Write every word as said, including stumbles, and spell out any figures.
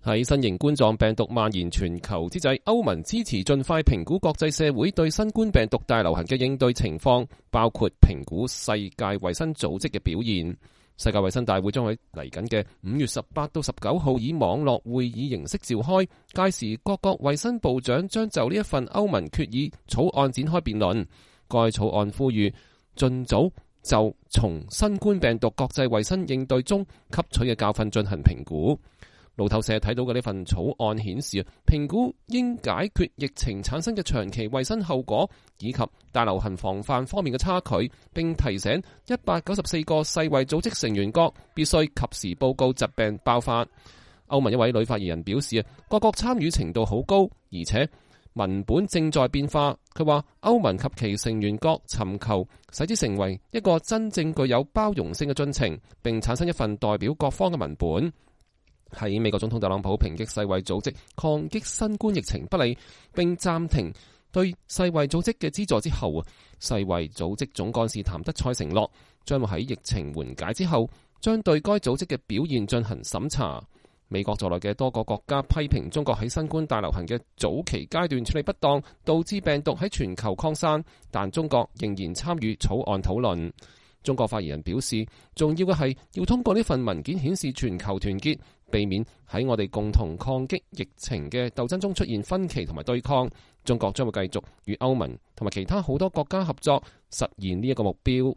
喺新型冠狀病毒蔓延全球之際，歐盟支持盡快評估國際社會對新冠病毒大流行嘅應對情況，包括評估世界衛生組織嘅表現。世界衛生大會將喺嚟緊嘅五月十八到十九號以網絡會議形式召開，屆時各國衛生部長將就呢一份歐盟決議草案展開辯論。該草案呼籲盡早就從新冠病毒國際衛生應對中吸取嘅教訓進行評估。路透社睇到嘅呢份草案顯示，評估應解決疫情產生嘅長期衛生後果，以及大流行防範方面嘅差距，並提醒一百九十四個世衛組織成員國必須及時報告疾病爆發。歐盟一位女發言人表示，各國參與程度好高，而且文本正在變化。佢話歐盟及其成員國尋求使之成為一個真正具有包容性嘅進程，並產生一份代表各方嘅文本。喺美國總統特朗普抨擊世衛組織抗擊新冠疫情不利，並暫停對世衛組織嘅資助之後啊，世衛組織總幹事譚德塞承諾將會喺疫情緩解之後，將對該組織嘅表現進行審查。美國在內嘅多個國家批評中國喺新冠大流行嘅早期階段處理不當，導致病毒喺全球擴散，但中國仍然參與草案討論。中國發言人表示，重要嘅係要通過呢份文件顯示全球團結，避免喺我哋共同抗擊疫情嘅鬥爭中出現分歧同埋對抗。中國將會繼續與歐盟同埋其他好多國家合作，實現呢一個目標。